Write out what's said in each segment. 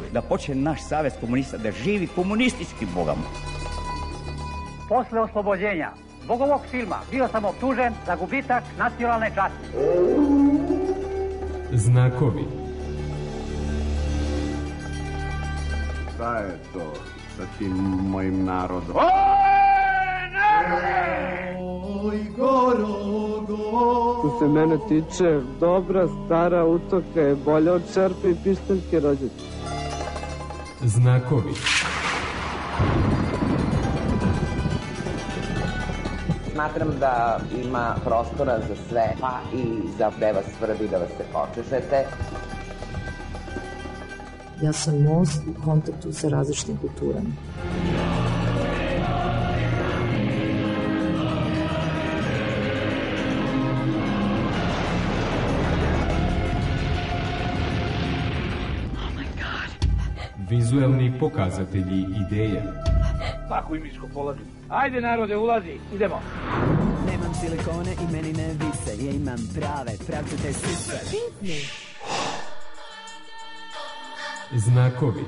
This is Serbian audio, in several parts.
da počne naš savez komunista da živi komunistički bogama. Posle oslobođenja zbog ovog filma bio sam optužen za gubitak nacionalne časti. Znakovi. Šta je to sa tim mojim narodom? Oj, Što se mene tiče, dobra stara utoka je bolja od čerpe i pištaljke rođaca. Znakovi. Smatram da ima prostora za sve, pa i za gde vas svrbi da vas se počešete. Ja sam most u kontaktu sa različitim kulturama. Vizuelni pokazatelji ideje. Svaku imičko polazi. Ajde narode, ulazi, idemo. Nemam silikone i meni ne vise, ja imam prave, pravcate sise. Pitni. Znakovi.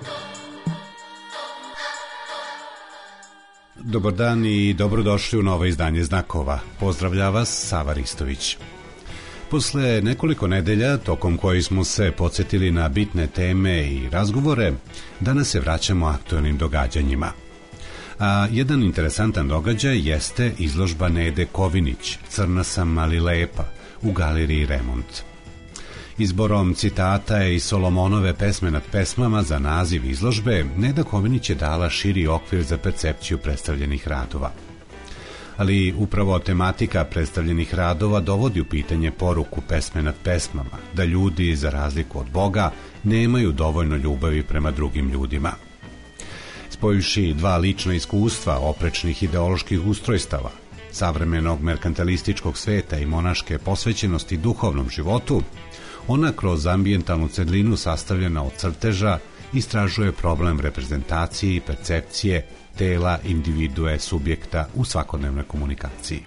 Dobar dan i dobrodošli u novo izdanje Znakova. Pozdravlja vas Sava Ristović. Posle nekoliko nedelja, tokom kojih smo se podsjetili na bitne teme i razgovore, danas se vraćamo aktuelnim događanjima. A jedan interesantan događaj jeste izložba Nede Kovinić, Crna sam ali lepa, u galeriji Remont. Izborom citata i Solomonove pesme nad pesmama za naziv izložbe, Neda Kovinić je dala širi okvir za percepciju predstavljenih radova. Ali upravo tematika predstavljenih radova dovodi u pitanje poruku pesme nad pesmama, da ljudi, za razliku od Boga, nemaju dovoljno ljubavi prema drugim ljudima. Spojivši dva lična iskustva oprečnih ideoloških ustrojstava, savremenog merkantilističkog sveta i monaške posvećenosti duhovnom životu, ona kroz ambijentalnu cedlinu sastavljena od crteža istražuje problem reprezentacije i percepcije tela individue subjekta u svakodnevnoj komunikaciji.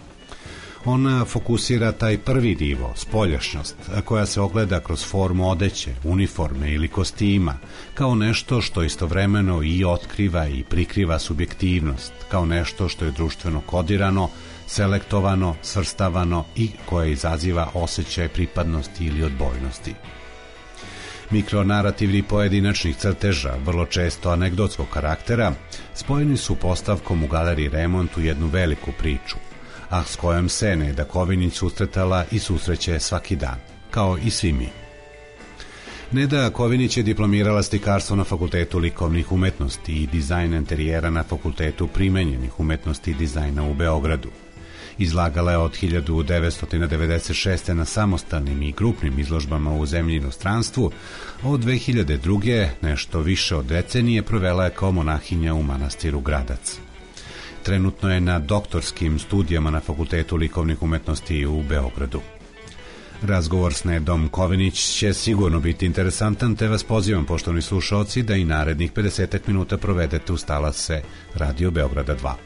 Ona fokusira taj prvi nivo, spoljašnjost, koja se ogleda kroz formu odeće, uniforme ili kostima, kao nešto što istovremeno i otkriva i prikriva subjektivnost, kao nešto što je društveno kodirano, selektovano, svrstavano i koje izaziva osjećaj pripadnosti ili odbojnosti. Mikronarativni pojedinačnih crteža, vrlo često anegdotskog karaktera, spojeni su postavkom u galeriji Remont u jednu veliku priču, a s kojom se Neda Kovinić susretala i susreće svaki dan, kao i svi mi. Neda Kovinić je diplomirala slikarstvo na Fakultetu likovnih umetnosti i dizajn interijera na Fakultetu primenjenih umetnosti i dizajna u Beogradu. Izlagala je od 1996. na samostalnim i grupnim izložbama u zemlji i inostranstvu, a od 2002. nešto više od decenije provela je kao monahinja u manastiru Gradac. Trenutno je na doktorskim studijama na Fakultetu likovnih umetnosti u Beogradu. Razgovor s Nedom Kovinić će sigurno biti interesantan, te vas pozivam, poštovani slušaoci, da i narednih 50 minuta provedete uz talase Radio Beograda 2.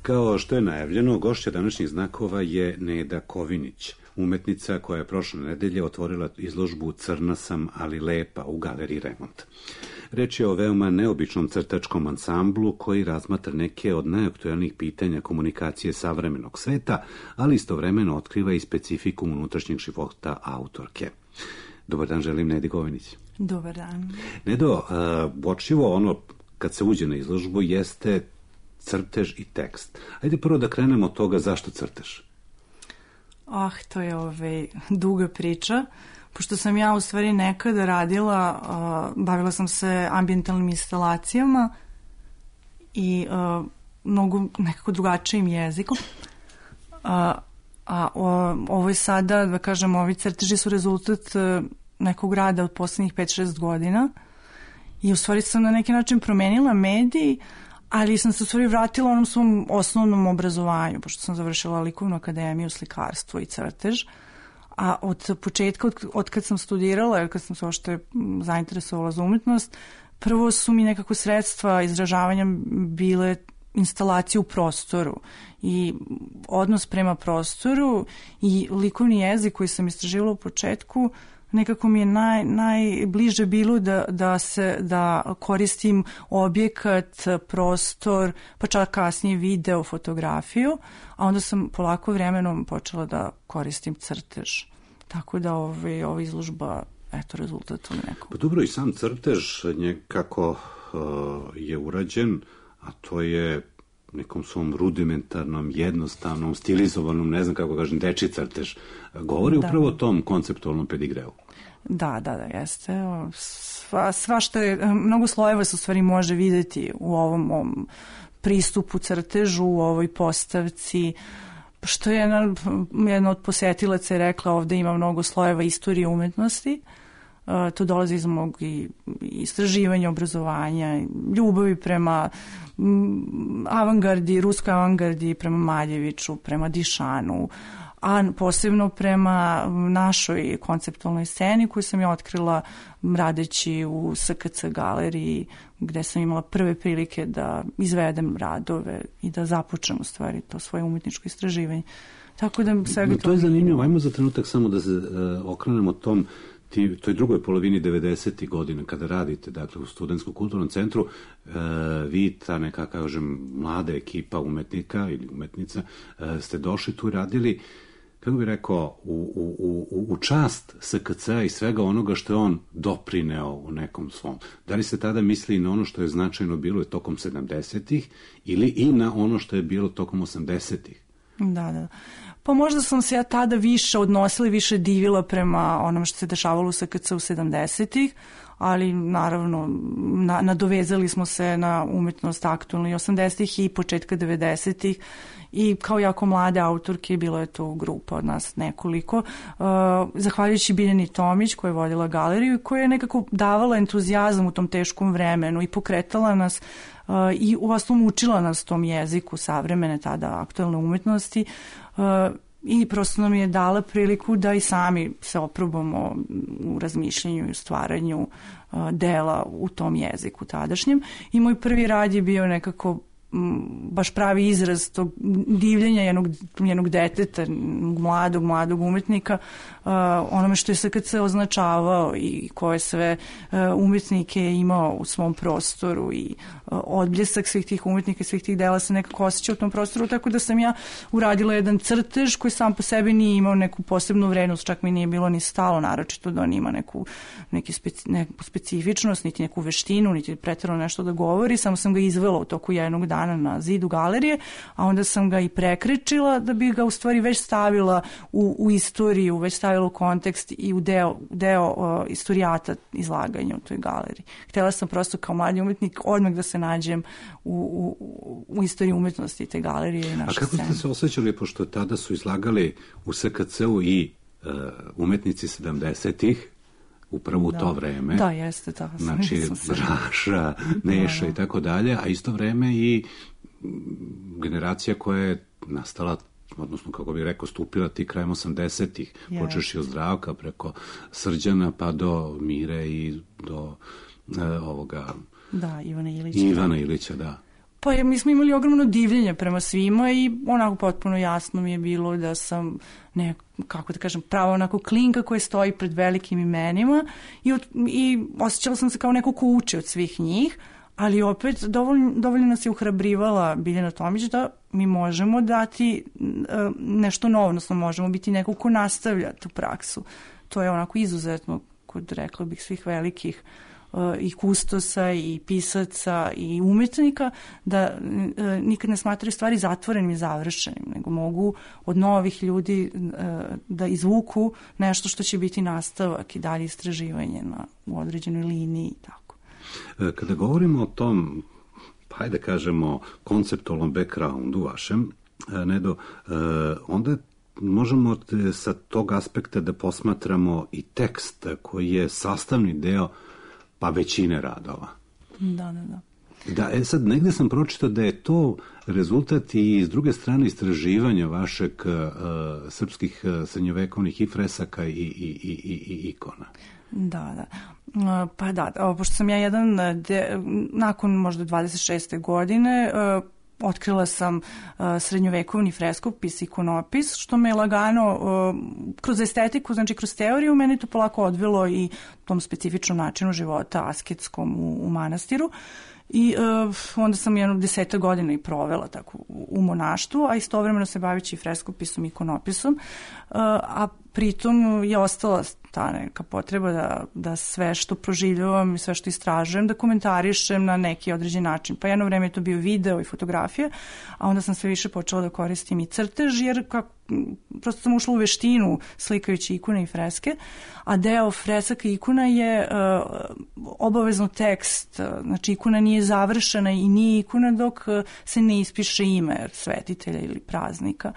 Kao što je najavljeno, gošća današnjih znakova je Neda Kovinić, umetnica koja je prošle nedelje otvorila izložbu Crna sam, ali lepa u galeriji Remont. Reč je o veoma neobičnom crtačkom ansamblu koji razmatra neke od najaktuelnijih pitanja komunikacije savremenog sveta, ali istovremeno otkriva i specifikum unutrašnjeg života autorke. Dobar dan, želim Nedi Kovinić. Dobar dan. Nedo, uočljivo ono kad se uđe na izložbu jeste crtež i tekst. Ajde prvo da krenemo od toga zašto crtež. To je duga priča. Pošto sam ja u stvari nekada radila, bavila sam se ambijentalnim instalacijama i mnogo nekako drugačijim jezikom. Ovo je sada, da kažem, ovi crteži su rezultat nekog rada od poslednjih 5-6 godina i u stvari sam na neki način promenila medij, ali sam se u stvari vratila onom svom osnovnom obrazovanju, pošto sam završila likovnu akademiju, slikarstvo i crtež. A od početka, od kad sam studirala, jer kad sam se ošte zainteresovala za umetnost, prvo su mi nekako sredstva izražavanja bile instalacije u prostoru i odnos prema prostoru i likovni jezik koji sam istraživala u početku, nekako mi je najbliže bilo da koristim objekat, prostor, pa čak kasnije video, fotografiju, a onda sam polako vremenom počela da koristim crtež. Tako da ova izložba, rezultat nekog. Pa dobro, i sam crtež nekako je urađen, a to je nekom svom rudimentarnom, jednostavnom, stilizovanom, ne znam kako kažem, dečji crtež. Govori upravo o tom konceptualnom pedigreu. Da, jeste. Sva što je, mnogo slojeva se u stvari može videti u ovom pristupu crtežu, u ovoj postavci, što je jedna od posetilaca je rekla, ovde ima mnogo slojeva istorije umetnosti. To dolazi iz mog istraživanja, obrazovanja, ljubavi prema avangardi, ruskoj avangardi, prema Maljeviću, prema Dišanu, a posebno prema našoj konceptualnoj sceni koju sam ja otkrila radeći u SKC galeriji, gde sam imala prve prilike da izvedem radove i da započnem u stvari to svoje umetničko istraživanje. Tako da svega to je zanimljivo. Ajmo za trenutak samo da se okrenemo toj drugoj polovini 90. godina kada radite, dakle, u Studentskom kulturnom centru, vi, ta neka, kažem, mlada ekipa umetnika ili umetnica, ste došli tu i radili, kako bih rekao, u čast SKC-a i svega onoga što je on doprineo u nekom svom. Da li ste tada mislili na ono što je značajno bilo tokom 70-ih ili i na ono što je bilo tokom 80-ih? Da. Pa možda sam se ja tada više odnosila i više divila prema onom što se dešavalo u SKC u 70-ih, ali naravno nadovezali smo se na umetnost aktualno i 80-ih i početka 90-ih i kao jako mlade autorke bilo je to grupa od nas nekoliko. Zahvaljujući Biljani Tomić koja je vodila galeriju i koja je nekako davala entuzijazam u tom teškom vremenu i pokretala nas i u osnovu učila nas tom jeziku savremene tada aktualne umetnosti i prosto nam je dala priliku da i sami se oprobamo u razmišljanju i u stvaranju dela u tom jeziku tadašnjem. I moj prvi rad je bio nekako baš pravi izraz tog divljenja jednog deteta, mladog umetnika, onome što je SKC označavao i koje sve umetnike je imao u svom prostoru i odbljesak svih tih umetnika i svih tih dela se nekako osjeća u tom prostoru, tako da sam ja uradila jedan crtež koji sam po sebi nije imao neku posebnu vrednost, čak mi nije bilo ni stalo naročito da on ima neku specifičnost, niti neku veštinu, niti preterano nešto da govori, samo sam ga izvela u toku jednog dana na zidu galerije, a onda sam ga i prekrečila da bi ga u stvari već stavila u istoriju, već stavila u kontekst i u deo istorijata izlaganja u toj galeriji. Htjela sam prosto kao mladi umetnik odmah da se nađem u istoriji umetnosti te galerije i naše scene. A kako ste se osjećali, pošto tada su izlagali u SKC-u i umetnici 70-ih, upravo u to vreme. Da, jeste, da. Znači, Raša, Neša i tako dalje, a isto vreme i generacija koja je nastala, odnosno, kako bih rekao, stupila ti krajem 80-ih, počeši od Zdravka preko Srđana pa do Mire i do ovoga... Da, Ivana Ilića, da. Pa mi smo imali ogromno divljenje prema svima i onako potpuno jasno mi je bilo da sam kako da kažem, prava onako klinka koja stoji pred velikim imenima i osjećala sam se kao neko ko uči od svih njih, ali opet dovoljno nas je uhrabrivala Biljana Tomić da mi možemo dati nešto novo, odnosno možemo biti neko ko nastavlja tu praksu. To je onako izuzetno, kod rekla bih svih velikih i kustosa i pisaca i umetnika, da nikad ne smatraju stvari zatvorenim i završenim, nego mogu od novih ljudi da izvuku nešto što će biti nastavak i dalje istraživanje u određenoj liniji i tako. Kada govorimo o tom, hajde kažemo, konceptualnom backgroundu vašem, Nedo, onda možemo sa tog aspekta da posmatramo i tekst koji je sastavni deo pa većine radova. Da. Da, sad negde sam pročitao da je to rezultat i s druge strane istraživanja vašeg srpskih srednjovekovnih i fresaka i ikona. Da. Pa da, pošto sam ja nakon možda 26. godine otkrila sam srednjovekovni freskopis, ikonopis, što me je lagano kroz estetiku, znači kroz teoriju, meni to polako odvelo i tom specifičnom načinu života, asketskom u manastiru. I onda sam 10 godina i provela tako u monaštvu, a istovremeno se bavići freskopisom i ikonopisom, a pritom je ostala ta neka potreba da sve što proživljavam i sve što istražujem, da komentarišem na neki određen način. Pa jedno vreme je to bio video i fotografije, a onda sam sve više počela da koristim i crtež, jer prosto sam ušla u veštinu slikajući ikone i freske, a deo fresaka i ikona je obavezno tekst, znači ikona nije završena i nije ikona dok se ne ispiše ime svetitelja ili praznika.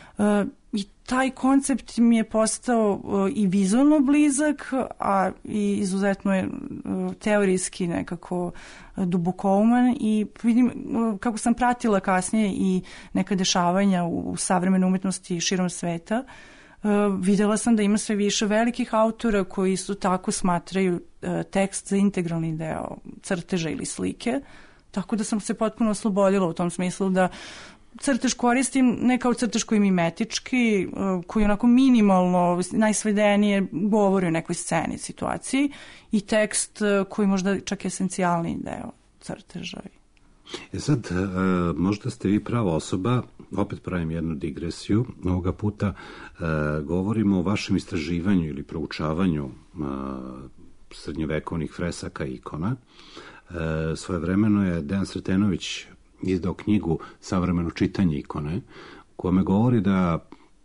I taj koncept mi je postao i vizualno blizak, a i izuzetno je teorijski nekako dubokouman i vidim kako sam pratila kasnije i neka dešavanja u savremenoj umetnosti širom sveta, videla sam da ima sve više velikih autora koji isto tako smatraju tekst za integralni deo crteža ili slike, tako da sam se potpuno oslobodila u tom smislu da crtež koristim ne kao crtež koji je mimetički, koji onako minimalno, najsvedenije govori o nekoj sceni, situaciji, i tekst koji možda čak je esencijalni deo crteža. Sad, možda ste vi prava osoba, opet pravim jednu digresiju, ovoga puta govorimo o vašem istraživanju ili proučavanju srednjovekovnih fresaka i ikona. Svojevremeno je Dejan Sretenović izdao knjigu Savremeno čitanje ikone, kome govori da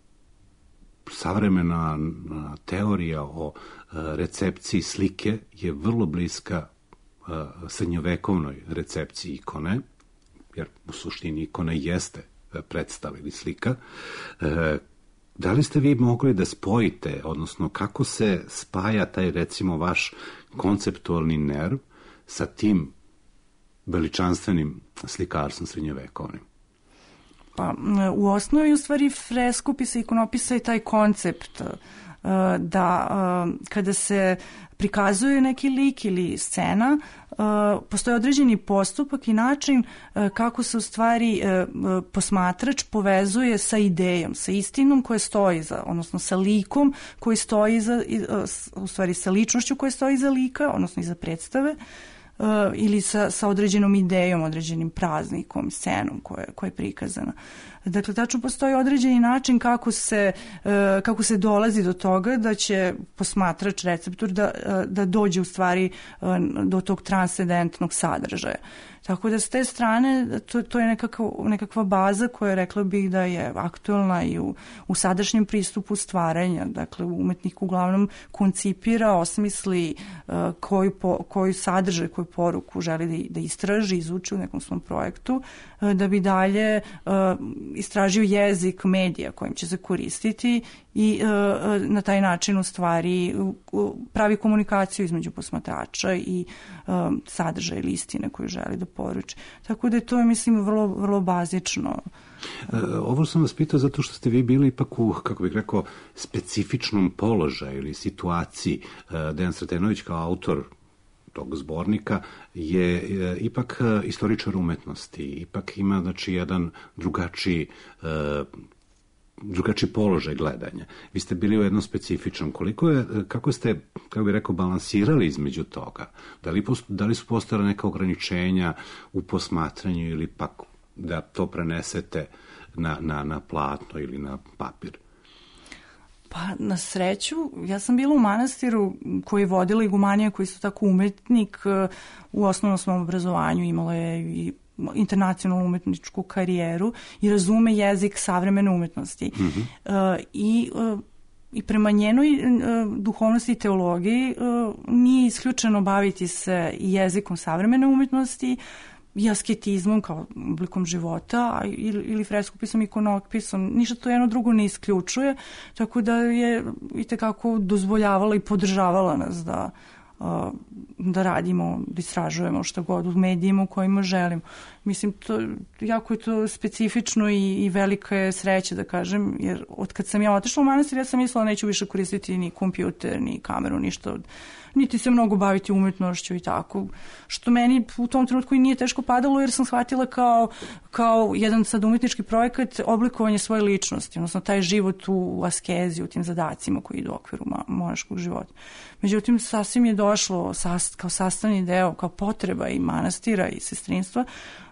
savremena teorija o recepciji slike je vrlo bliska srednjovekovnoj recepciji ikone, jer u suštini ikona jeste predstava ili slika. Da li ste vi mogli da spojite, odnosno kako se spaja taj, recimo, vaš konceptualni nerv sa tim veličanstvenim slikarstvom srednjovekovnim? Pa, u osnovi, u stvari, freskopisa i ikonopisa je taj koncept da kada se prikazuje neki lik ili scena, postoji određeni postupak i način kako se u stvari posmatrač povezuje sa idejom, sa istinom koja stoji iza, odnosno sa likom koji stoji iza, u stvari sa ličnošću koja stoji iza lika, odnosno iza predstave, ili sa određenom idejom, određenim praznikom, scenom koja je prikazana. Dakle, tačno postoji određeni način kako se dolazi do toga da će posmatrač, receptor da dođe u stvari do tog transcendentnog sadržaja. Tako da s te strane to je nekakva baza koja rekla bih da je aktualna i u sadašnjem pristupu stvaranja. Dakle, umetnik uglavnom koncipira, osmisli koji sadržaj, koju poruku želi da istraži, izuči u nekom svom projektu, da bi dalje istražio jezik medija kojim će se koristiti i na taj način u stvari pravi komunikaciju između posmatrača i sadržaja ili istine koju želi da poruči. Tako da je to, mislim, vrlo, vrlo bazično. Ovo sam vas pitao zato što ste vi bili ipak u, kako bih rekao, specifičnom položaju ili situaciji. Dejan Sretenović kao autor tog zbornika je ipak istoričar umetnosti, ipak ima znači jedan drugačiji položaj gledanja. Vi ste bili u jednom specifičnom. Kako ste, kako bih rekao, balansirali između toga? Da li su postojala neka ograničenja u posmatranju ili pak da to prenesete na platno ili na papir? Pa, na sreću, ja sam bila u manastiru koji je vodila igumanija koji su tako umetnik, u osnovnom svom obrazovanju imala je i internacionalnu umetničku karijeru i razume jezik savremene umetnosti. I prema njenoj duhovnosti i teologiji nije isključeno baviti se jezikom savremene umetnosti i asketizmom kao oblikom života ili freskopisom, ikonopisom. Ništa to jedno drugo ne isključuje, tako da je itekako dozvoljavala i podržavala nas da radimo, da istražujemo šta god u medijima u kojima želimo. Mislim, jako je to specifično i velika je sreća, da kažem, jer od kad sam ja otišla u manastir, ja sam mislila neću više koristiti ni kompjuter, ni kameru, ništa, niti se mnogo baviti umetnošću i tako, što meni u tom trenutku i nije teško padalo, jer sam shvatila kao jedan sad umetnički projekat oblikovanje svoje ličnosti, odnosno taj život u askezi, u tim zadacima koji idu u okviru monaškog života. Međutim, sasvim je došlo kao sastavni deo, kao potreba i manastira i sestrinstva,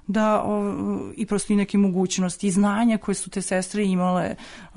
i prosto i neke mogućnosti i znanja koje su te sestre imale,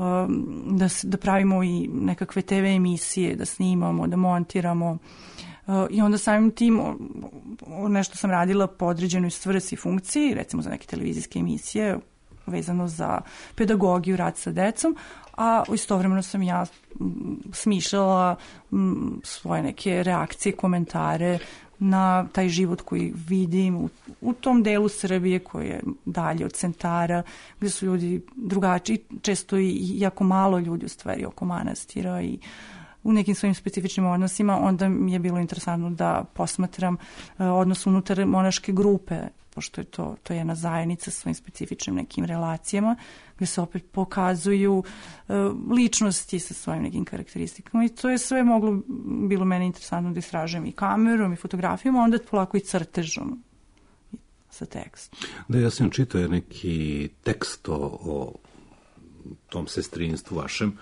da pravimo i nekakve TV emisije, da snimamo, da montiramo. I onda samim tim nešto sam radila po određenoj svrsi i funkciji, recimo za neke televizijske emisije vezano za pedagogiju, rad sa decom, a istovremeno sam ja smišljala svoje neke reakcije, komentare na taj život koji vidim u tom delu Srbije koji je dalje od centara, gde su ljudi drugačiji, često i jako malo ljudi u stvari oko manastira i u nekim svojim specifičnim odnosima. Onda mi je bilo interesantno da posmatram odnos unutar monaške grupe, pošto je to jedna zajednica sa svojim specifičnim nekim relacijama, gde se opet pokazuju ličnosti sa svojim nekim karakteristikama i to je sve bilo meni interesantno da istražujem i kamerom i fotografijom, a onda polako i crtežom sa tekstom. Da, ja sam čitao neki tekst o tom sestrinstvu vašem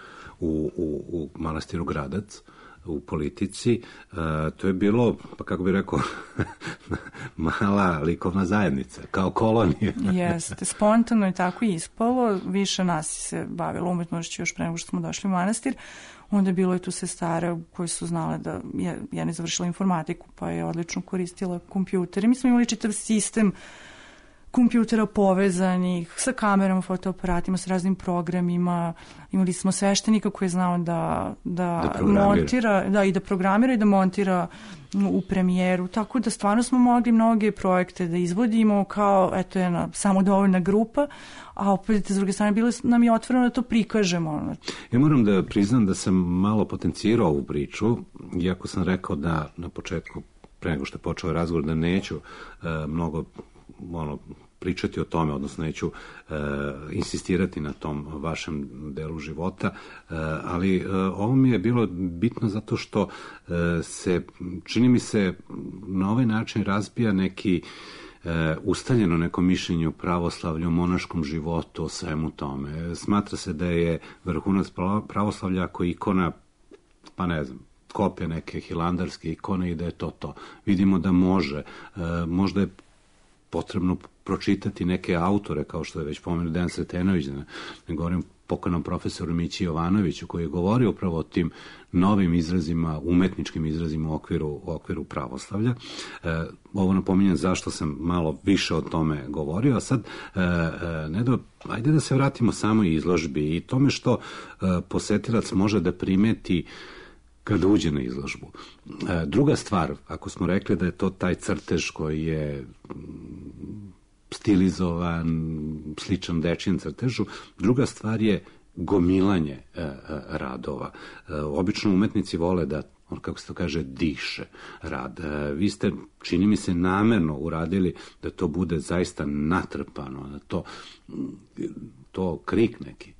u manastiru Gradac, u Politici. To je bilo, pa kako bih rekao, mala likovna zajednica, kao kolonija. Jeste, spontano je tako ispalo. Više nas se bavilo umetnošću još pre nego što smo došli u manastir. Onda je bilo i tu sestara koji su znale da ja ne završila informatiku, pa je odlično koristila kompjuter. I mi smo imali čitav sistem kompjutera povezanih sa kamerama, fotoaparatima, sa raznim programima. Imali smo sveštenika koji je znao da montira, i da programira i da montira u premijeru. Tako da stvarno smo mogli mnoge projekte da izvodimo kao, eto, jedna samodovoljna grupa, a opet s druge strane bilo nam je otvoreno da to prikažemo. Ja moram da priznam da sam malo potencirao ovu priču, iako sam rekao da na početku, pre nego što je počeo razgovor, da neću mnogo pričati o tome, odnosno neću insistirati na tom vašem delu života, ali ovo mi je bilo bitno zato što čini mi se na ovaj način razbija neki ustaljeno neko mišljenje o pravoslavlju, o monaškom životu, o svemu tome. Smatra se da je vrhunac pravoslavlja ako ikona, pa ne znam, kopija neke hilandarske ikone i da je to. Vidimo da možda je potrebno pročitati neke autore, kao što je već pomenuo Dejan Sretenović, ne govorim pokojnom profesoru Mići Jovanoviću, koji je govorio upravo o tim novim izrazima, umetničkim izrazima u okviru pravoslavlja. Ovo napominjem zašto sam malo više o tome govorio, a sad ajde da se vratimo samoj izložbi i tome što posetilac može da primeti kada uđe na izložbu. Druga stvar, ako smo rekli da je to taj crtež koji je stilizovan, sličan dečijem crtežu, druga stvar je gomilanje radova. Obično umetnici vole da, kako se to kaže, diše rad. Vi ste, čini mi se, namerno uradili da to bude zaista natrpano, da to krik neki.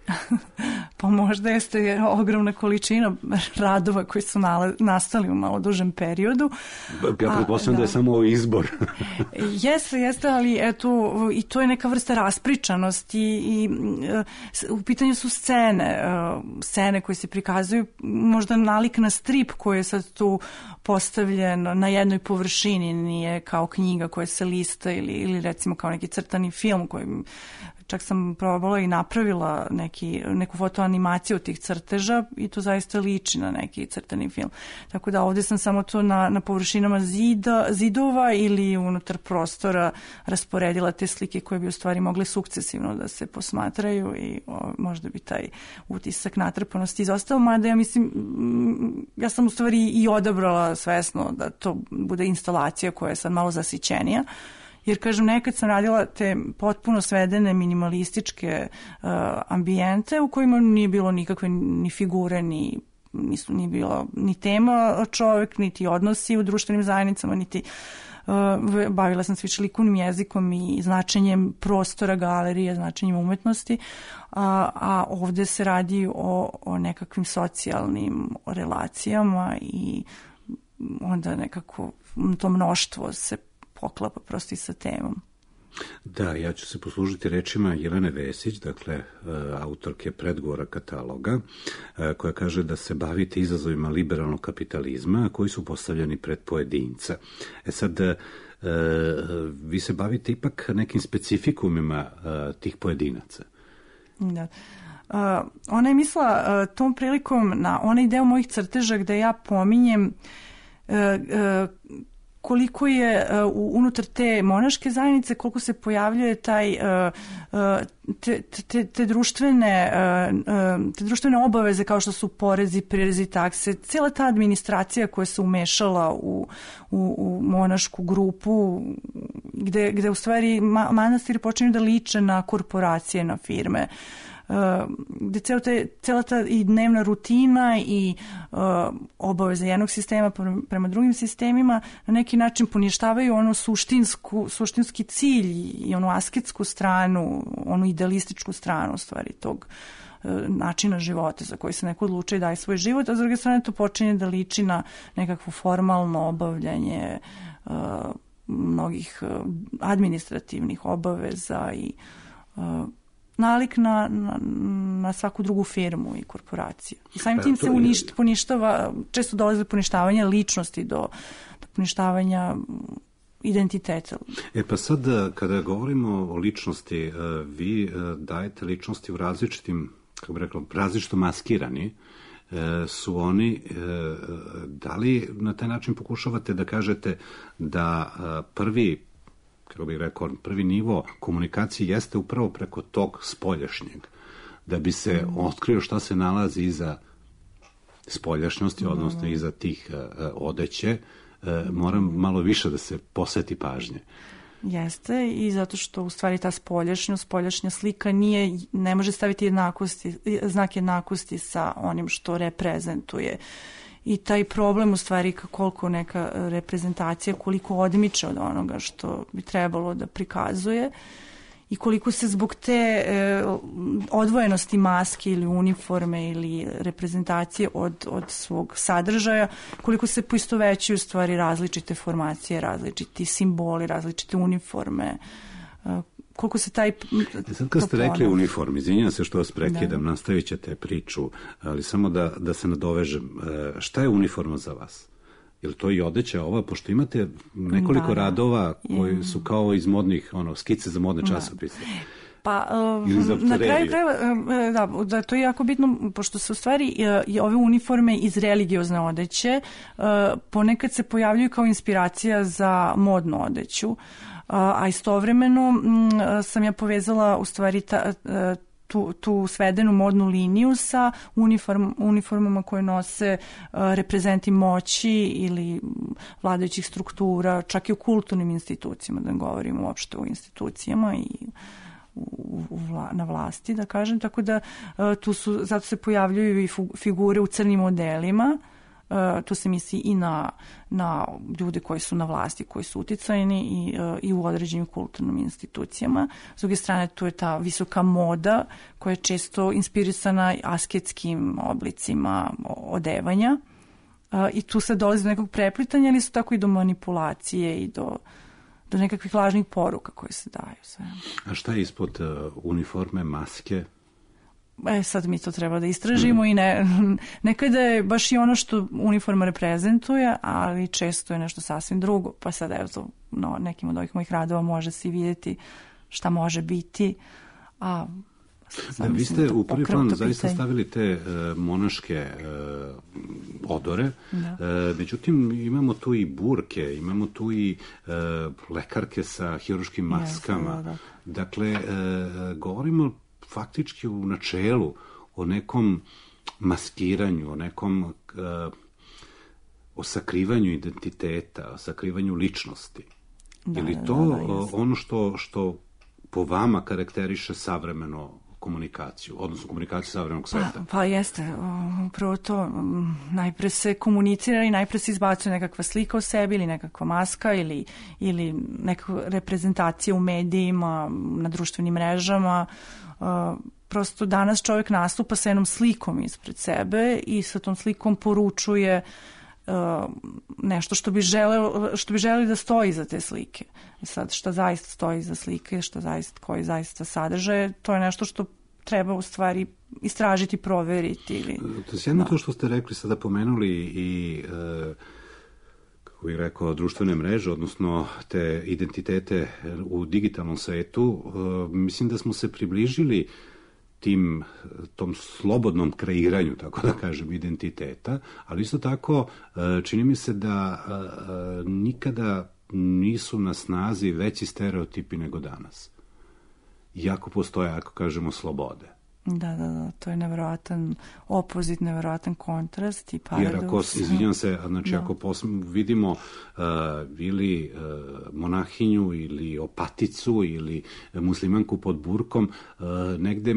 Pa možda jeste ogromna količina radova koji su nastali u malo dužem periodu. Ja pretpostavljam da je samo izbor. Jeste, ali eto, i to je neka vrsta raspričanosti i u pitanju su scene koje se prikazuju, možda nalik na strip koji je sad tu postavljen na jednoj površini, nije kao knjiga koja se lista ili recimo kao neki crtani film koji čak sam probala i napravila neku fotoanimaciju tih crteža i to zaista liči na neki crtani film. Tako da ovdje sam samo to na površinama zidova ili unutar prostora rasporedila te slike koje bi u stvari mogle sukcesivno da se posmatraju i možda bi taj utisak natrpanosti izostao, mada ja sam u stvari i odabrala svesno da to bude instalacija koja je sad malo zasićenija. Jer, kažem, nekad sam radila te potpuno svedene minimalističke ambijente u kojima nije bilo nikakve ni figure, nije bilo ni tema čovjek, niti odnosi u društvenim zajednicama, niti bavila sam se više likovnim jezikom i značenjem prostora, galerije, značenjem umetnosti, a ovdje se radi o nekakvim socijalnim relacijama i onda nekako to mnoštvo se poklapa prosto i sa temom. Da, ja ću se poslužiti rečima Jelene Vesić, dakle, autorke predgovora kataloga, koja kaže da se bavite izazovima liberalnog kapitalizma koji su postavljeni pred pojedinca. Sad, vi se bavite ipak nekim specifikumima tih pojedinaca. Da. Ona je mislila tom prilikom na onaj deo mojih crteža gde ja pominjem koliko je unutar te monaške zajednice, koliko se pojavljuje te društvene obaveze kao što su porezi, prirezi, takse, cijela ta administracija koja se umešala u monašku grupu gde u stvari manastiri počinju da liče na korporacije, na firme, gde cijela ta i dnevna rutina i obaveza jednog sistema prema drugim sistemima na neki način poništavaju onu suštinski cilj i onu asketsku stranu, onu idealističku stranu stvari tog načina života za koji se neko odlučuje i daje svoj život, a s druge strane to počinje da liči na nekakvo formalno obavljanje mnogih administrativnih obaveza i nalik na svaku drugu firmu i korporaciju. I samim tim se poništava, često dolazi do poništavanja ličnosti, do poništavanja identiteta. Pa sad, kada govorimo o ličnosti, vi dajete ličnosti u različitim, kako bih rekao, različito maskirani, su oni, da li na taj način pokušavate da kažete da prvi nivo komunikacije jeste upravo preko tog spoljašnjeg, da bi se otkrio šta se nalazi iza spoljašnjosti, odnosno iza tih odeće, moram malo više da se posveti pažnje. Jeste, i zato što u stvari ta spoljašnja slika ne može staviti znak jednakosti sa onim što reprezentuje. I taj problem u stvari koliko neka reprezentacija, koliko odmiče od onoga što bi trebalo da prikazuje i koliko se zbog te odvojenosti maske ili uniforme ili reprezentacije od svog sadržaja, koliko se poistovećuju stvari različite formacije, različiti simboli, različite uniforme, koliko se taj... Sad kad ste rekli uniform, izvinjam se što vas prekidam, nastavit ćete priču, ali samo da se nadovežem. Šta je uniforma za vas? Je li to i odeća ova, pošto imate nekoliko radova koji su kao iz modnih, skice za modne časopise? Pa, na kraju krajeva, da, to je jako bitno, pošto se u stvari i ove uniforme iz religiozne odeće ponekad se pojavljuju kao inspiracija za modnu odeću, a istovremeno sam ja povezala u stvari tu svedenu modnu liniju sa uniformama koje nose reprezenti moći ili vladajućih struktura, čak i u kulturnim institucijama, da govorimo uopšte o institucijama i na vlasti, da kažem, tako da zato se pojavljuju i figure u crnim modelima, tu se misli i na ljude koji su na vlasti, koji su uticajni i u određenim kulturnim institucijama. S druge strane, tu je ta visoka moda koja je često inspirisana asketskim oblicima odevanja i tu se dolazi do nekog preplitanja, ali su tako i do manipulacije i do nekakvih lažnih poruka koje se daju. Sve. A šta je ispod uniforme, maske? Sad mi to treba da istražimo i nekada je baš i ono što uniforma reprezentuje, ali često je nešto sasvim drugo. Pa sad evo to, nekim od ovih mojih radova može se vidjeti šta može biti. Vi ste u prvi plan zaista stavili te monaške odore, međutim imamo tu i burke, imamo tu i lekarke sa hiruškim maskama. Dakle, govorimo faktički u načelu o nekom maskiranju, o nekom o sakrivanju identiteta, o sakrivanju ličnosti. Je li to ono što po vama karakteriše savremeno komunikaciju, odnosno komunikaciju savremenog sveta? Pa jeste, upravo to. Najpre se komunicira i najpre se izbacuje nekakva slika o sebi ili nekakva maska ili nekakva reprezentacija u medijima, na društvenim mrežama. Prosto danas čovjek nastupa sa jednom slikom ispred sebe i sa tom slikom poručuje nešto što bi želeli da stoji iza te slike. Sad šta zaista stoji iza slike, koji zaista sadržaje, to je nešto što treba u stvari istražiti, proveriti. To je jedno to što ste rekli, sada pomenuli i kako bih rekao, društvene mreže, odnosno te identitete u digitalnom svetu. Mislim da smo se približili tom slobodnom kreiranju, tako da kažem, identiteta, ali isto tako čini mi se da nikada nisu na snazi veći stereotipi nego danas. Iako postoje, ako kažemo, slobode. Da, to je nevjerojatan opozit, nevjerojatan kontrast i paradoks. Jer ako, izvinjam se, znači ako vidimo ili monahinju ili opaticu ili muslimanku pod burkom, negde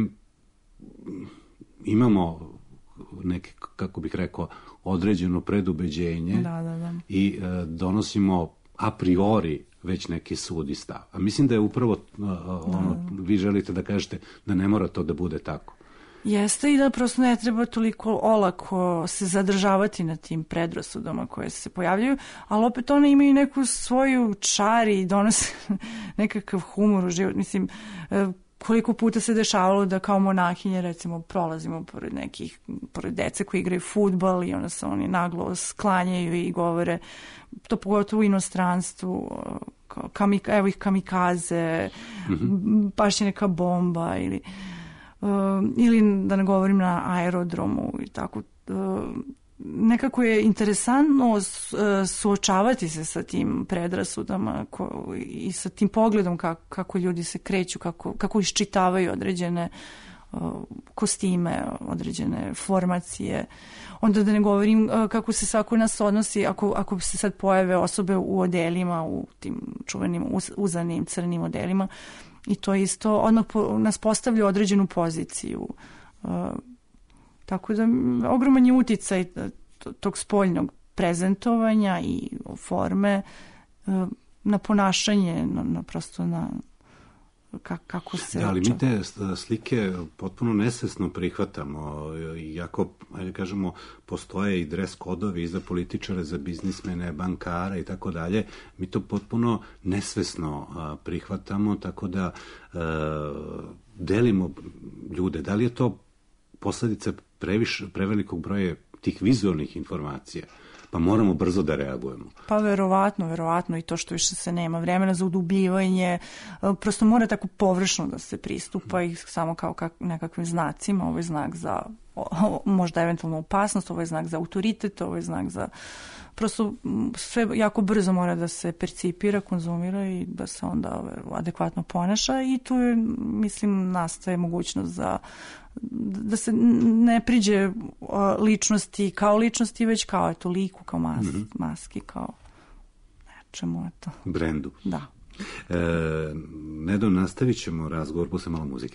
imamo neke, kako bih rekao, određeno predubeđenje i donosimo a priori već neki sud i stav. A mislim da je upravo vi želite da kažete da ne mora to da bude tako. Jeste i da prosto ne treba toliko olako se zadržavati na tim predrasudama koje se pojavljaju, ali opet one imaju neku svoju čar i donose nekakav humor u život. Mislim, koliko puta se dešavalo da kao monahinje recimo prolazimo pored dece koji igraju fudbal i onda se oni naglo sklanjaju i govore, to pogotovo u inostranstvu, evo ih kamikaze, baš je neka bomba ili da ne govorim na aerodromu i tako. Nekako je interesantno suočavati se sa tim predrasudama i sa tim pogledom kako ljudi se kreću, kako iščitavaju određene kostime, određene formacije. Onda da ne govorim kako se svako nas odnosi ako se sad pojave osobe u odelima, u tim čuvenim uzanim crnim odelima, i to isto odmah nas postavlja određenu poziciju. Tako da ogroman je uticaj tog spoljnog prezentovanja i forme na ponašanje, prosto na kako se... Da, ali mi te slike potpuno nesvesno prihvatamo, iako, ajde kažemo, postoje i dres kodovi i za političare, za biznismene, bankara i tako dalje, mi to potpuno nesvesno prihvatamo, tako da delimo ljude. Da li je to posledica prevelikog broja tih vizualnih informacija? Pa moramo brzo da reagujemo. Pa verovatno i to što više se nema vremena za udubljivanje, prosto mora tako površno da se pristupa i samo kao nekakvim znacima. Ovo je znak za možda eventualno opasnost, ovo je znak za autoritet, ovo je znak za... Prosto sve jako brzo mora da se percipira, konzumira i da se onda adekvatno ponaša i tu je, mislim, nastaje mogućnost da se ne priđe ličnosti kao ličnosti, već kao eto liku, kao maski, kao nečemu, eto. Brendu. Da. Nedo, nastavit ćemo razgovor posle malo muzike.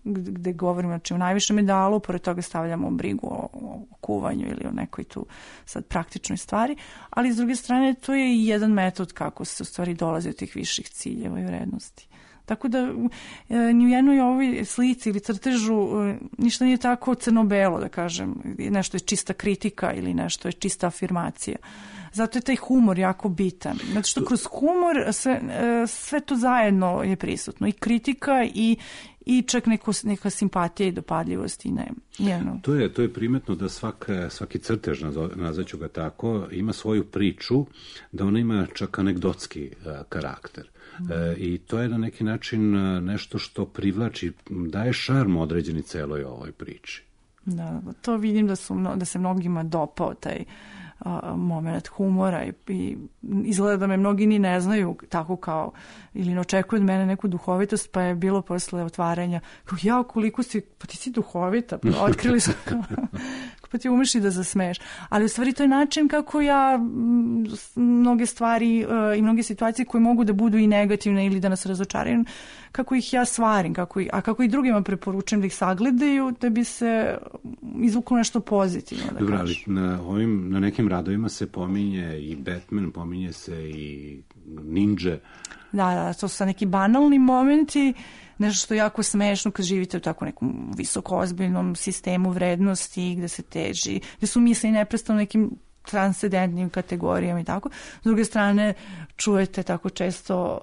gde govorimo, znači u najvišem idealu, pored toga stavljamo brigu o kuvanju ili o nekoj tu sad praktičnoj stvari, ali s druge strane to je i jedan metod kako se u stvari dolazi od tih viših ciljeva i vrednosti. Tako da ni u jednoj ovoj slici ili crtežu ništa nije tako crno-belo, da kažem, nešto je čista kritika ili nešto je čista afirmacija. Zato je taj humor jako bitan. Zato što kroz humor sve to zajedno je prisutno. I kritika i čak neka simpatija i dopadljivost. To je primetno da svaki crtež, nazvaću ga tako, ima svoju priču, da ona ima čak anegdotski karakter. I to je na neki način nešto što privlači, daje šarm određeni celoj ovoj priči. Da, to vidim da se mnogima dopao taj moment humora i izgleda da me mnogi ni ne znaju tako kao ili ne očekuju od mene neku duhovitost, pa je bilo posle otvaranja kao koliko si, pa ti si duhovita, pa otkrili su pa ti umeš i da zasmeješ. Ali u stvari to je način kako ja mnoge stvari i mnoge situacije koje mogu da budu i negativne ili da nas razočaraju, kako ih ja stvarim, kako i drugima preporučujem da ih sagledaju da bi se izvuklo nešto pozitivno. Dobro, ali na nekim radovima se pominje i Batman, pominje se i Ninja. Da, to su neki banalni momenti, nešto što je jako smešno kad živite u tako nekom visoko ozbiljnom sistemu vrednosti gde se teži, gde su misli neprestano nekim transcendentnim kategorijama i tako. S druge strane, čujete tako često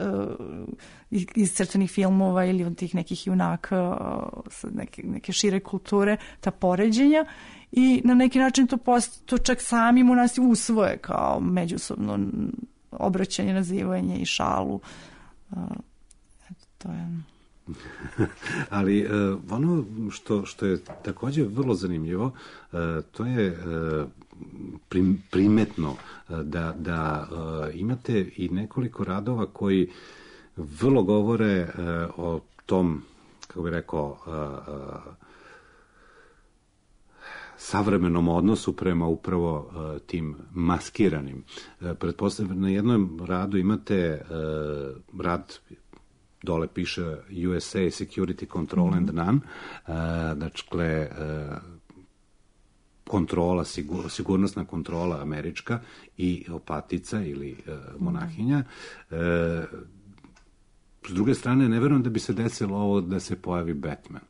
iz crtanih filmova ili od tih nekih junaka neke šire kulture, ta poređenja i na neki način to čak samim u nas usvoje kao međusobno obraćanje, nazivanje i šalu. To je... Ali ono što je također vrlo zanimljivo, to je primetno da imate i nekoliko radova koji vrlo govore o tom, kako bih rekao, savremenom odnosu prema upravo tim maskiranim. Pretpostavljam, na jednom radu imate rad, dole piše USA Security Control and None, dakle kontrola, sigurnosna kontrola američka i opatica ili monahinja. S druge strane, ne verujem da bi se desilo ovo da se pojavi Batman.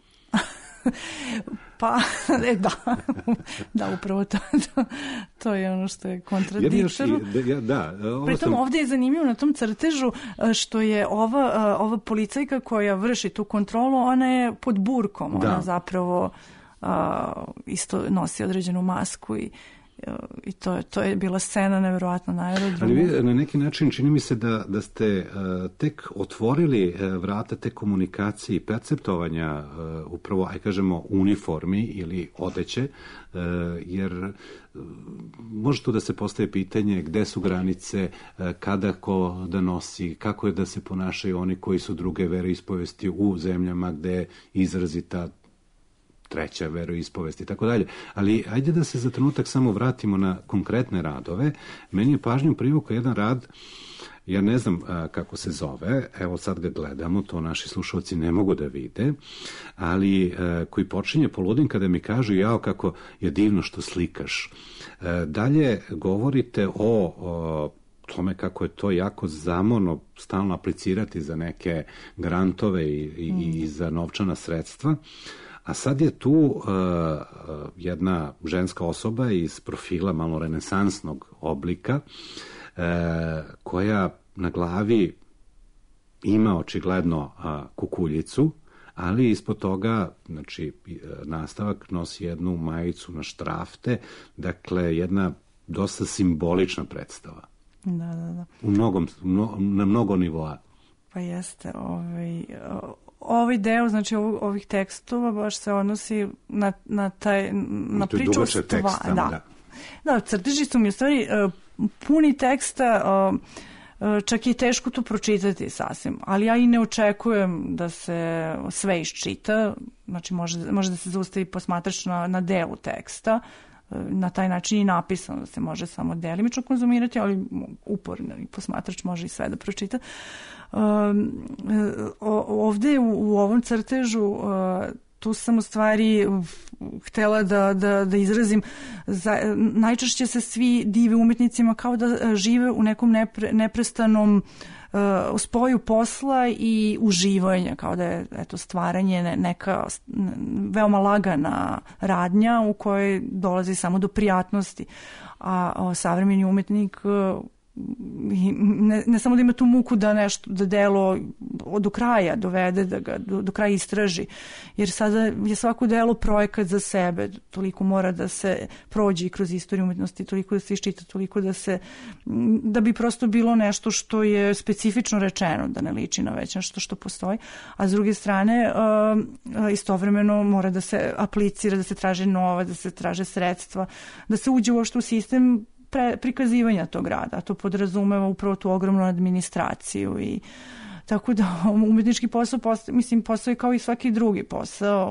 Pa, da, upravo to je ono što je kontradiktorno. Pritom ovdje je zanimljivo na tom crtežu što je ova policajka koja vrši tu kontrolu, ona je pod burkom, ona zapravo isto nosi određenu masku i to je bila scena nevjerojatno na aerodromu. Ali vi na neki način čini mi se da ste tek otvorili vrata te komunikacije i perceptovanja upravo, aj kažemo, uniformi ili odeće, jer može tu da se postaje pitanje gde su granice, kada ko da nosi, kako je da se ponašaju oni koji su druge veroispovesti u zemljama gde je izrazita treća veroispovest i tako dalje. Ali ajde da se za trenutak samo vratimo na konkretne radove. Meni je pažnju privukao jedan rad, ja ne znam kako se zove, evo sad ga gledamo, to naši slušalci ne mogu da vide, ali koji počinje poludim kada mi kažu jao kako je divno što slikaš. Dalje govorite o tome kako je to jako zamorno stalno aplicirati za neke grantove i za novčana sredstva. A sad je tu jedna ženska osoba iz profila malo renesansnog oblika koja na glavi ima očigledno kukuljicu, ali ispod toga, znači, nastavak nosi jednu majicu na štrafte, dakle jedna dosta simbolična predstava. Da. Na mnogo nivoa. Pa jeste, ovaj deo, znači ovih tekstova baš se odnosi na priču teksta, da, crteži su mi u stvari puni teksta, čak je teško to pročitati sasvim, ali ja i ne očekujem da se sve iščita, znači može da se zaustavi posmatrač na delu teksta, na taj način i napisano da se može samo delimično konzumirati, ali uporni posmatrač može i sve da pročita. Ovde u ovom crtežu tu sam u stvari htela da izrazim, najčešće se svi dive umetnicima kao da žive u nekom neprestanom spoju posla i uživanja, kao da je stvaranje neka veoma lagana radnja u kojoj dolazi samo do prijatnosti, a savremeni umetnik ne samo da ima tu muku da delo do kraja dovede, da ga do kraja istraži, jer sada je svako delo projekat za sebe, toliko mora da se prođe kroz istoriju umetnosti, toliko da se iščita, toliko da bi prosto bilo nešto što je specifično rečeno, da ne liči na već nešto što postoji, a s druge strane istovremeno mora da se aplicira, da se traže nova, da se traže sredstva, da se uđe uopšte u sistem prikazivanja tog rada, a to podrazumeva upravo tu ogromnu administraciju i tako da umetnički posao postoji kao i svaki drugi posao,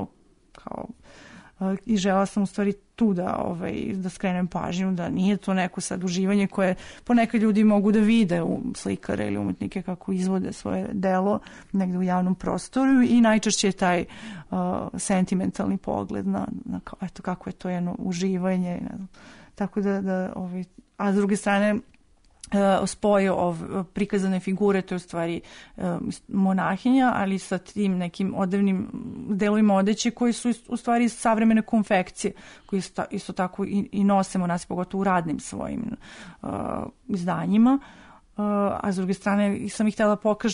i žela sam u stvari tu da skrenem pažnju da nije to neko sad uživanje koje ponekad ljudi mogu da vide u slikare ili umetnike kako izvode svoje delo negde u javnom prostoru i najčešće je taj sentimentalni pogled na eto kako je to jedno uživanje, ne znam. Tako a s druge strane spoje prikazane figure, to je u stvari monahinja, ali sa tim nekim odevnim delovima odeće koji su u stvari savremene konfekcije, koji isto tako i nose monasi, pogotovo u radnim svojim izdanjima. A s druge strane sam ih htjela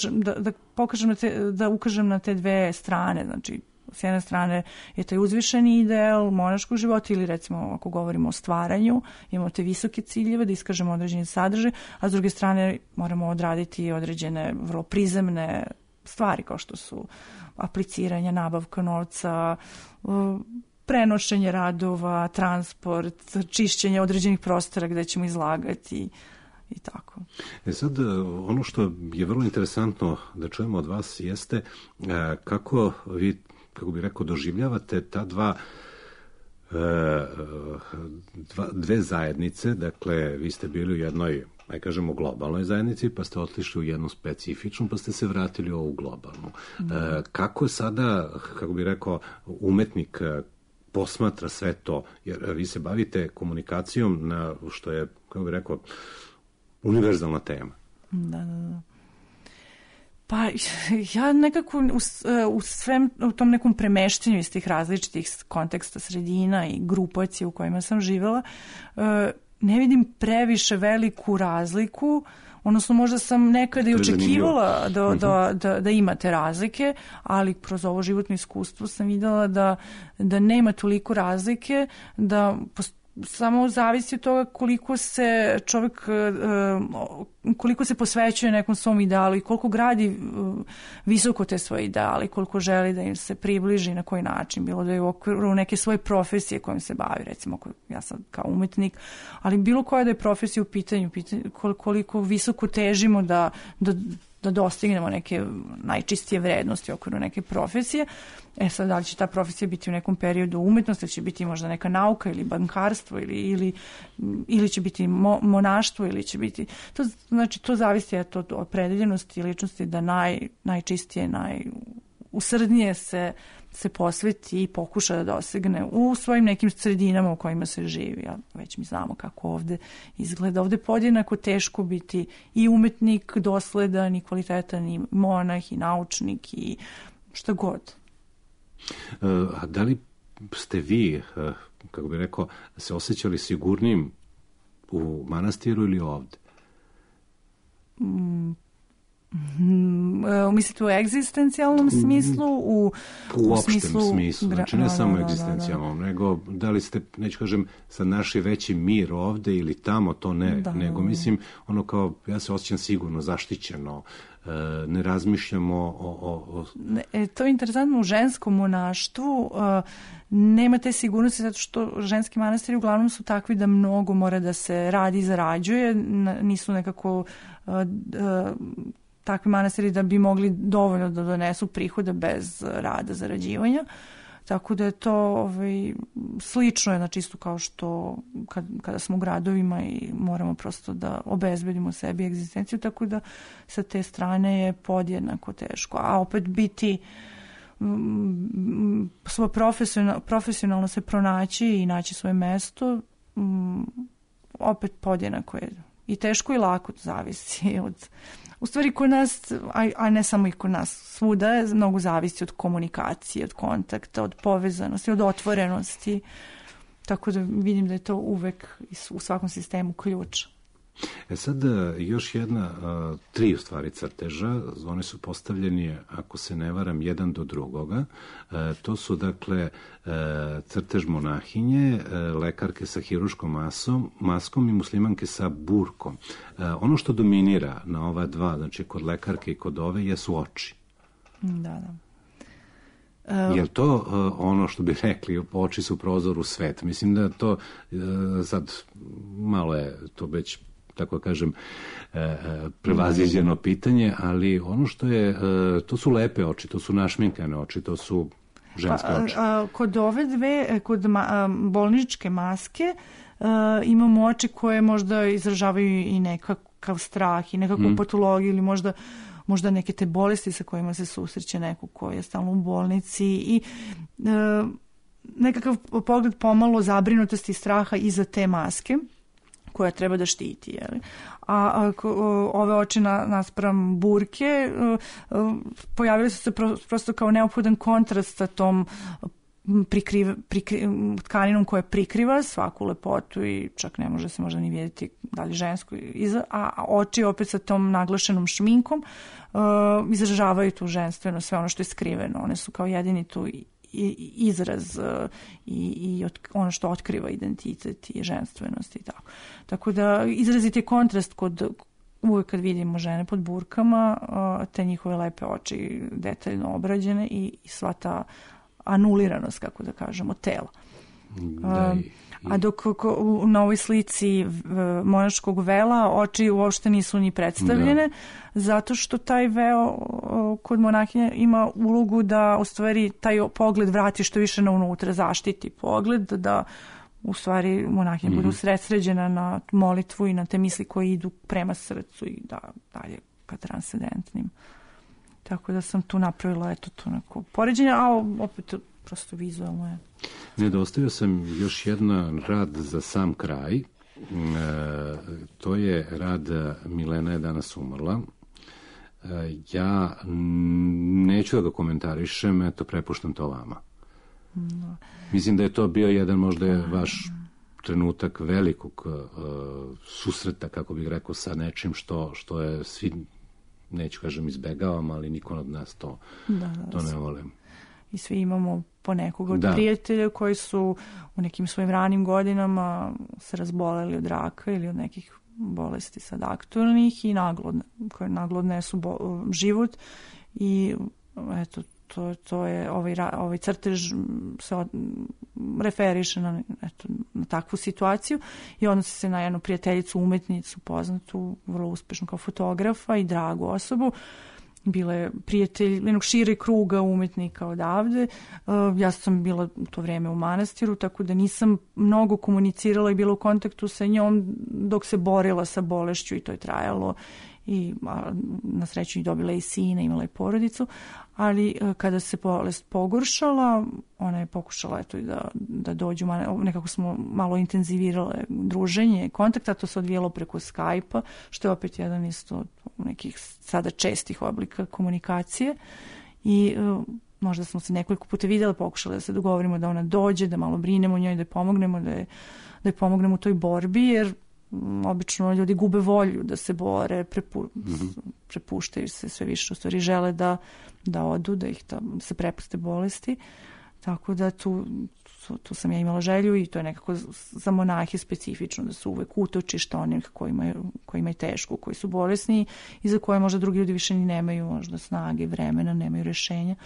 da ukažem na te dve strane, znači s jedne strane je taj uzvišeni ideal monaškog života ili recimo ako govorimo o stvaranju, imamo te visoke ciljeve da iskažemo određene sadržaje, a s druge strane moramo odraditi određene vrlo prizemne stvari kao što su apliciranje, nabavka novca, prenošenje radova, transport, čišćenje određenih prostora gde ćemo izlagati i tako. Sad, ono što je vrlo interesantno da čujemo od vas jeste kako vi, kako bih rekao, doživljavate ta dve zajednice, dakle, vi ste bili u jednoj, aj kažemo, globalnoj zajednici, pa ste otišli u jednu specifičnu, pa ste se vratili u ovu globalnu. Kako sada, kako bih rekao, umetnik posmatra sve to, jer vi se bavite komunikacijom na, što je, kako bih rekao, univerzalna tema. Da. Pa ja nekako u tom nekom premeštanju iz tih različitih konteksta, sredina i grupacija u kojima sam živjela, ne vidim previše veliku razliku, odnosno možda sam nekada i očekivala da imate razlike, ali kroz ovo životno iskustvo sam vidjela da nema toliko razlike, da samo zavisi od toga koliko se čovjek, koliko se posvećuje nekom svom idealu i koliko gradi visoko te svoje ideale, koliko želi da im se približi na koji način, bilo da je u okviru neke svoje profesije kojom se bavi, recimo ja sam kao umetnik, ali bilo koja da je profesija u pitanju koliko visoko težimo da dostignemo neke najčistije vrednosti u okviru neke profesije. Sad, da li će ta profesija biti u nekom periodu umetnosti, ili će biti možda neka nauka ili bankarstvo ili će biti monaštvo ili će biti... To zavisi od opredeljenosti i ličnosti da najčistije, najusrdnije se posveti i pokuša da dosegne u svojim nekim sredinama u kojima se živi. A već mi znamo kako ovde izgleda. Ovde podjednako teško biti i umetnik dosledan i kvalitetan i monah i naučnik i šta god. A da li ste vi, kako bih rekao, se osjećali sigurnim u manastiru ili ovde? Mislite u egzistencijalnom smislu? U opštem smislu, znači ne samo egzistencijalnom, nego da li ste, neću kažem, sad našli veći mir ovde ili tamo, to ne, nego mislim, ono kao, ja se osjećam sigurno, zaštićeno, ne razmišljamo o... To je interesantno, u ženskom monaštvu nema te sigurnosti zato što ženski manastiri uglavnom su takvi da mnogo mora da se radi i zarađuje, nisu nekako takvi manastiri da bi mogli dovoljno da donesu prihoda bez rada, zarađivanja. Tako da je to slično je, znači isto kao što kada smo u gradovima i moramo prosto da obezbedimo sebi egzistenciju, tako da sa te strane je podjednako teško. A opet biti profesionalno se pronaći i naći svoje mesto, opet podjednako je i teško i lako, zavisi od, u stvari kod nas, a ne samo i kod nas, svuda je mnogo zavisi od komunikacije, od kontakta, od povezanosti, od otvorenosti, tako da vidim da je to uvek u svakom sistemu ključ. Sad još jedna, 3 u stvari crteža, one su postavljeni, ako se ne varam, jedan do drugoga. To su dakle crtež monahinje, lekarke sa hiruškom maskom i muslimanke sa burkom. Ono što dominira na ova dva, znači kod lekarke i kod ove, jesu oči. Da. Je li to ono što bi rekli, oči su prozor u svet? Mislim da to sad malo je to već, tako kažem, prevaziđeno pitanje, ali ono što je, to su lepe oči, to su našminkane oči, to su ženske oči. Kod ove dve, kod bolničke maske, imamo oči koje možda izražavaju i nekakav strah i nekakvu patologiju ili možda neke te bolesti sa kojima se susreće neko ko je stalno u bolnici i nekakav pogled pomalo zabrinutosti i straha iza te maske koja treba da štiti. Jeli? A ove oči naspram burke pojavili su se prosto kao neophodan kontrast sa tom tkaninom koja prikriva svaku lepotu i čak ne može se možda ni vidjeti da li žensko iza, a oči opet sa tom naglašenom šminkom izražavaju tu ženstveno, sve ono što je skriveno. One su kao jedini tu izraz i ono što otkriva identitet i ženstvenost i tako. Tako da izraziti je kontrast uvijek kad vidimo žene pod burkama, te njihove lepe oči detaljno obrađene i sva ta anuliranost, kako da kažemo, tela. A dok na ovoj slici monaškog vela oči uopšte nisu ni predstavljene, zato što taj veo kod monahinja ima ulogu da u stvari taj pogled vrati što više na unutra, zaštiti pogled, da u stvari monahinja bude usredsređena na molitvu i na te misli koje idu prema srcu i da dalje ka transcendentnim. Tako da sam tu napravila to neko poređenje, a opet prosto vizualno je. Nedostavio sam još jedan rad za sam kraj. To je rad Milena je danas umrla. Ja neću da ga komentarišem, prepuštam to vama. No. Mislim da je to bio jedan možda vaš trenutak velikog susreta, kako bih rekao, sa nečim što je svi, neću kažem izbegavam, ali niko od nas to ne volim. I svi imamo ponekog od prijatelja koji su u nekim svojim ranim godinama se razboleli od raka ili od nekih bolesti sad aktualnih i koje naglodne su život i eto, to je ovaj crtež se referiše na takvu situaciju i odnosi se na jednu prijateljicu, umetnicu, poznatu, vrlo uspešnu kao fotografa i dragu osobu. Bila je prijatelj jednog šire kruga umetnika odavde. Ja sam bila u to vrijeme u manastiru, tako da nisam mnogo komunicirala i bila u kontaktu sa njom dok se borila sa bolešću i to je trajalo. I na sreću i dobila i sina, imala je porodicu, ali kada se bolest pogoršala, ona je pokušala da dođu, nekako smo malo intenzivirale druženje, kontakta, to se odvijelo preko Skype-a, što je opet jedan isto nekih sada čestih oblika komunikacije i možda smo se nekoliko puta vidjeli, pokušali da se dogovorimo da ona dođe, da malo brinemo o njoj, da je pomognemo, da je pomognemo u toj borbi, jer obično ljudi gube volju da se bore, prepuštaju se sve više, u stvari žele da odu, da ih se prepuste bolesti. Tako da tu sam ja imala želju i to je nekako za monahe specifično, da su uvek utočišta onih kojima je teško, koji su bolesni i za koje možda drugi ljudi više ni nemaju možda snage, vremena, nemaju rešenja.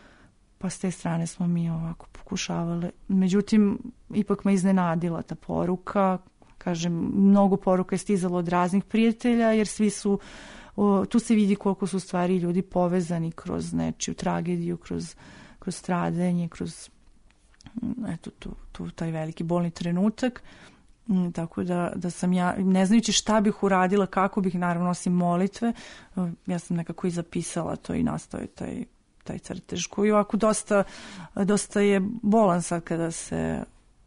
Pa s te strane smo mi ovako pokušavali. Međutim, ipak me iznenadila ta poruka. Kažem, mnogo poruka je stizalo od raznih prijatelja, jer svi su, tu se vidi koliko su stvari ljudi povezani kroz nečiju tragediju, kroz stradanje, kroz eto, tu taj veliki bolni trenutak. Tako da sam ja, ne znajući šta bih uradila, kako bih, naravno, osim molitve, ja sam nekako i zapisala to i nastao je taj crtež koji ovako dosta je bolan sad kada se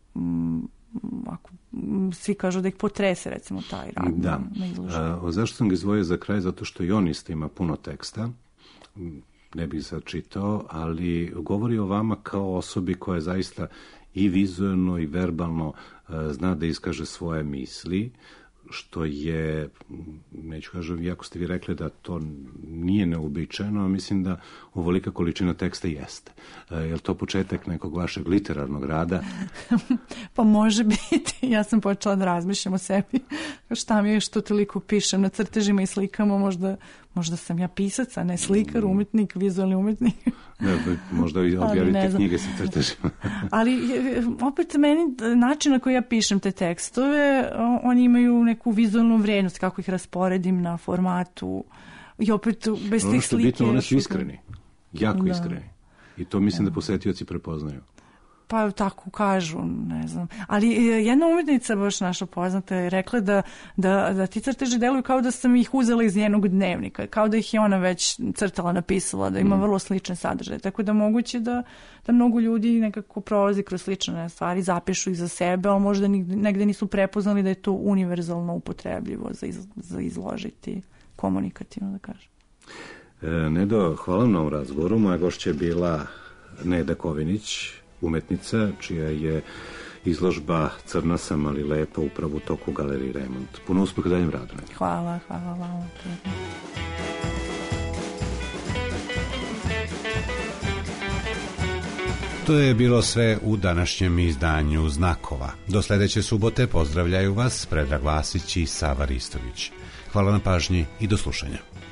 svi kažu da ih potrese, recimo, taj rad. Da. Zašto sam ga izdvojio za kraj? Zato što i on isto ima puno teksta, ne bih sad čitao, ali govori o vama kao osobi koja zaista i vizualno i verbalno zna da iskaže svoje misli, što je, neću kažem, iako ste vi rekli da to nije neuobičajeno, mislim da ovolika količina teksta jeste. Je li to početak nekog vašeg literarnog rada? Pa može biti. Ja sam počela da razmišljam o sebi. Šta mi je što toliko pišem na crtežima i slikama, možda sam ja pisac, a ne slikar, umetnik, vizualni umetnik. Ne, možda i objavite knjige sa crtežima. Ali opet meni način na koji ja pišem te tekstove, oni imaju neku vizualnu vrijednost, kako ih rasporedim na formatu i opet bez tih slike. Bitno, one su iskreni, jako iskreni. I to mislim da posetioci prepoznaju. Pa tako kažu, ne znam. Ali jedna umetnica, baš naša poznata, je rekla da ti crteži deluju kao da sam ih uzela iz njenog dnevnika, kao da ih je ona već crtala, napisala, da ima vrlo slične sadržaje. Tako da moguće da mnogo ljudi nekako prolazi kroz slične stvari, zapišu ih za sebe, ali možda negde nisu prepoznali da je to univerzalno upotrebljivo za izložiti, komunikativno, da kažem. Nedo, hvala na ovom razgovoru. Moja gošća je bila Neda Kovinić, umetnica, čija je izložba Crna sam, ali lepa upravo u toku Galerije Remont. Puno uspeha daljem radu. Hvala vam. To je bilo sve u današnjem izdanju Znakova. Do sledeće subote pozdravljaju vas Predrag Vasić i Sava Ristović. Hvala na pažnji i do slušanja.